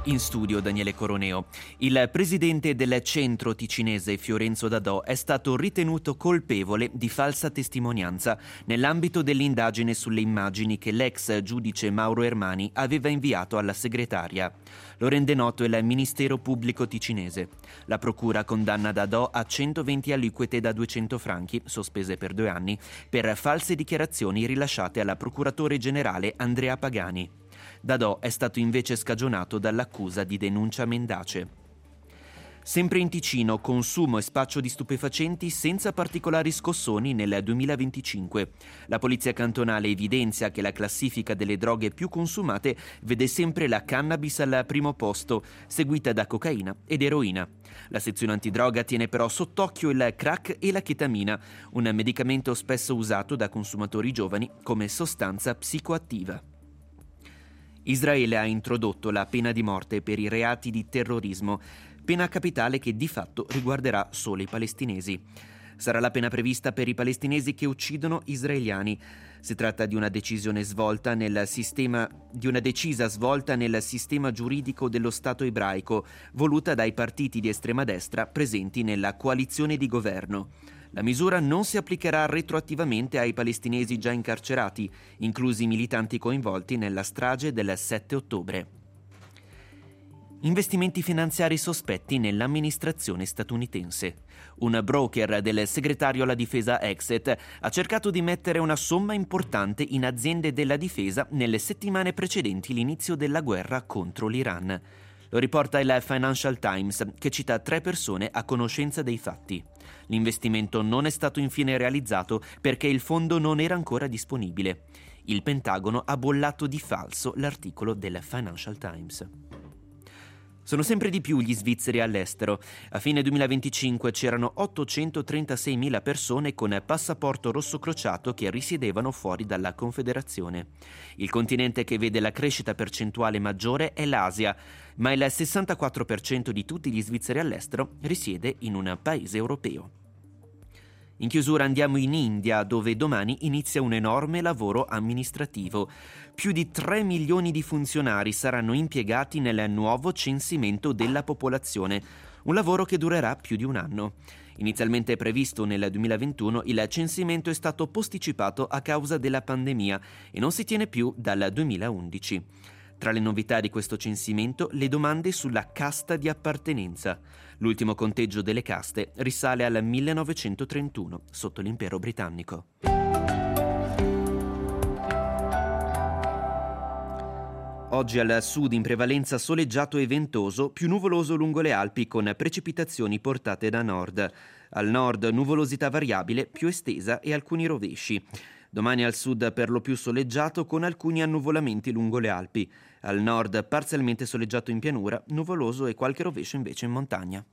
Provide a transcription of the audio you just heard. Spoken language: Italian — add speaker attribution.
Speaker 1: In studio Daniele Coroneo. Il presidente del centro ticinese Fiorenzo Dadò è stato ritenuto colpevole di falsa testimonianza nell'ambito dell'indagine sulle immagini che l'ex giudice Mauro Ermani aveva inviato alla segretaria. Lo rende noto il Ministero Pubblico ticinese. La procura condanna Dadò a 120 aliquote da 200 franchi, sospese per 2 anni, per false dichiarazioni rilasciate alla procuratore generale Andrea Pagani. Dadò è stato invece scagionato dall'accusa di denuncia mendace. Sempre in Ticino, consumo e spaccio di stupefacenti senza particolari scossoni nel 2025. La polizia cantonale evidenzia che la classifica delle droghe più consumate vede sempre la cannabis al primo posto, seguita da cocaina ed eroina. La sezione antidroga tiene però sott'occhio il crack e la chetamina, un medicamento spesso usato da consumatori giovani come sostanza psicoattiva. Israele ha introdotto la pena di morte per i reati di terrorismo, pena capitale che di fatto riguarderà solo i palestinesi. Sarà la pena prevista per i palestinesi che uccidono israeliani. Si tratta di una decisa svolta nel sistema giuridico dello Stato ebraico, voluta dai partiti di estrema destra presenti nella coalizione di governo. La misura non si applicherà retroattivamente ai palestinesi già incarcerati, inclusi i militanti coinvolti nella strage del 7 ottobre. Investimenti finanziari sospetti nell'amministrazione statunitense. Un broker del segretario alla difesa Exet ha cercato di mettere una somma importante in aziende della difesa nelle settimane precedenti l'inizio della guerra contro l'Iran. Lo riporta il Financial Times, che cita 3 persone a conoscenza dei fatti. L'investimento non è stato infine realizzato perché il fondo non era ancora disponibile. Il Pentagono ha bollato di falso l'articolo del Financial Times. Sono sempre di più gli svizzeri all'estero. A fine 2025 c'erano 836.000 persone con passaporto rosso crociato che risiedevano fuori dalla Confederazione. Il continente che vede la crescita percentuale maggiore è l'Asia, ma il 64% di tutti gli svizzeri all'estero risiede in un paese europeo. In chiusura andiamo in India, dove domani inizia un enorme lavoro amministrativo. Più di 3 milioni di funzionari saranno impiegati nel nuovo censimento della popolazione, un lavoro che durerà più di un anno. Inizialmente previsto nel 2021, il censimento è stato posticipato a causa della pandemia e non si tiene più dal 2011. Tra le novità di questo censimento, le domande sulla casta di appartenenza. L'ultimo conteggio delle caste risale al 1931, sotto l'impero britannico. Oggi al sud in prevalenza soleggiato e ventoso, più nuvoloso lungo le Alpi con precipitazioni portate da nord. Al nord nuvolosità variabile, più estesa e alcuni rovesci. Domani al sud per lo più soleggiato con alcuni annuvolamenti lungo le Alpi. Al nord parzialmente soleggiato in pianura, nuvoloso e qualche rovescio invece in montagna.